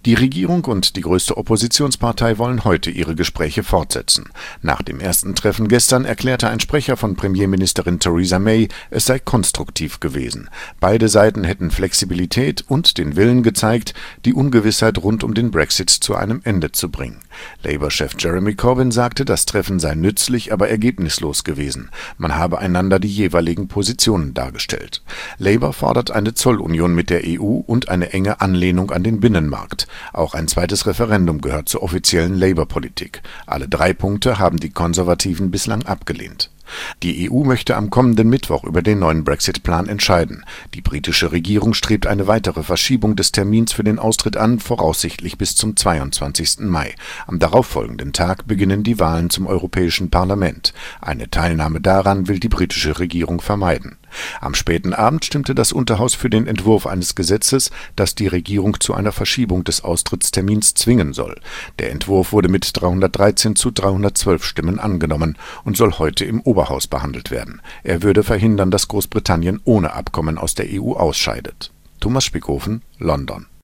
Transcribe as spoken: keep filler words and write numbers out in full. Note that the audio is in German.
Die Regierung und die größte Oppositionspartei wollen heute ihre Gespräche fortsetzen. Nach dem ersten Treffen gestern erklärte ein Sprecher von Premierministerin Theresa May, es sei konstruktiv gewesen. Beide Seiten hätten Flexibilität und den Willen gezeigt, die Ungewissheit rund um den Brexit zu einem Ende zu bringen. Labour-Chef Jeremy Corbyn sagte, das Treffen sei nützlich, aber ergebnislos gewesen. Man habe einander die jeweiligen Positionen dargestellt. Labour fordert eine Zollunion mit der E U und eine enge Anlehnung an den Binnenmarkt. Auch ein zweites Referendum gehört zur offiziellen Labour-Politik. Alle drei Punkte haben die Konservativen bislang abgelehnt. Die E U möchte am kommenden Mittwoch über den neuen Brexit-Plan entscheiden. Die britische Regierung strebt eine weitere Verschiebung des Termins für den Austritt an, voraussichtlich bis zum zweiundzwanzigsten Mai. Am darauffolgenden Tag beginnen die Wahlen zum Europäischen Parlament. Eine Teilnahme daran will die britische Regierung vermeiden. Am späten Abend stimmte das Unterhaus für den Entwurf eines Gesetzes, das die Regierung zu einer Verschiebung des Austrittstermins zwingen soll. Der Entwurf wurde mit dreihundertdreizehn zu dreihundertzwölf Stimmen angenommen und soll heute im Oberhaus behandelt werden. Er würde verhindern, dass Großbritannien ohne Abkommen aus der E U ausscheidet. Thomas Spickhofen, London.